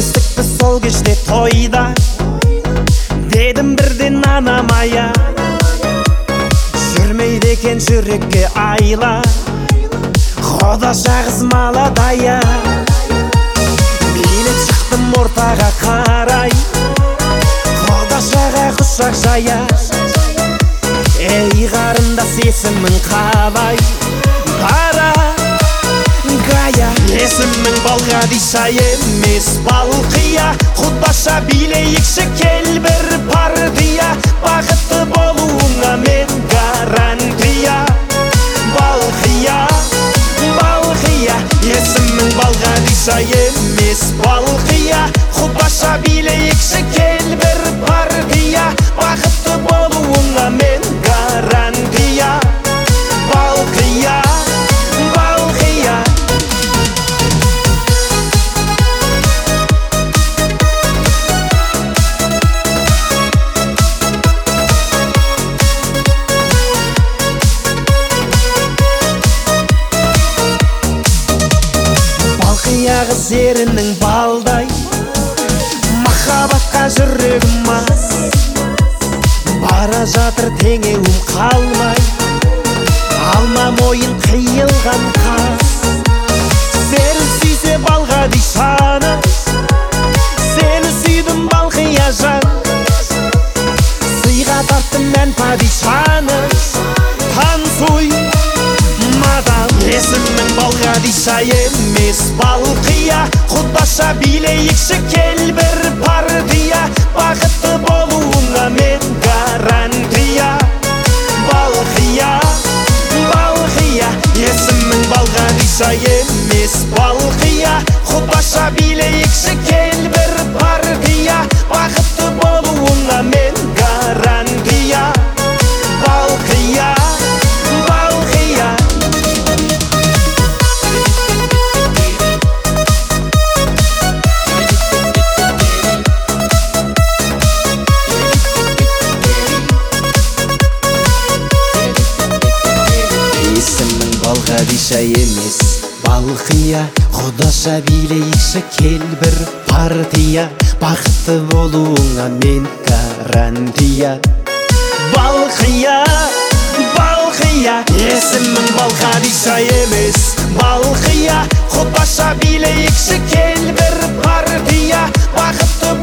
естікті сол кеште тойда, дедім бірден анамая, жүрмейді екен жүрекке айла, Құда жағыз маладая. Билеп шықтым ортаға қарай, Құда жаға құшақ жая. Ей қарындас есімің қалай, бара гая. Есімің Балғадиша емес Балқия, Құдаша билейікші кел бір партия, бақытты болуыңа мен гарантия. Балқия, Балқия, есімің Балғадиша емес Балқия, Құдаша билейікші кел бір партия, бақытты болуыңа мен гарантия. Балқия, Балқия. Балқия қыз ерінің балдай, махаббатқа жүрегім мас, бара жатыр теңеуім қалмай, алма мойын қиылған қас. Сені сүйсе Балғадишаны, сені сүйдім Балқия жан, сыйға тарттым мән падишаны. Танцуй, мадам. Есімің Балғадиша емес Балқия, Құдаша билейікші кел бір партия, бақытты болуыңа мен гарантия. Балқия, Балқия, есімің Балғадиша емес Балқия, Құдаша билейікші кел бір партия, бақытты болуыңа мен гарантия. Балқия, Балқия. Есімің Балғадиша емес Балқия, Құдаша билейікші кел бір партия, бақытты болуыңа мен гарантия. Балқия, Балқия, есімің Балғадиша емес Балқия, Құдаша билейікші кел бір партия, бақытты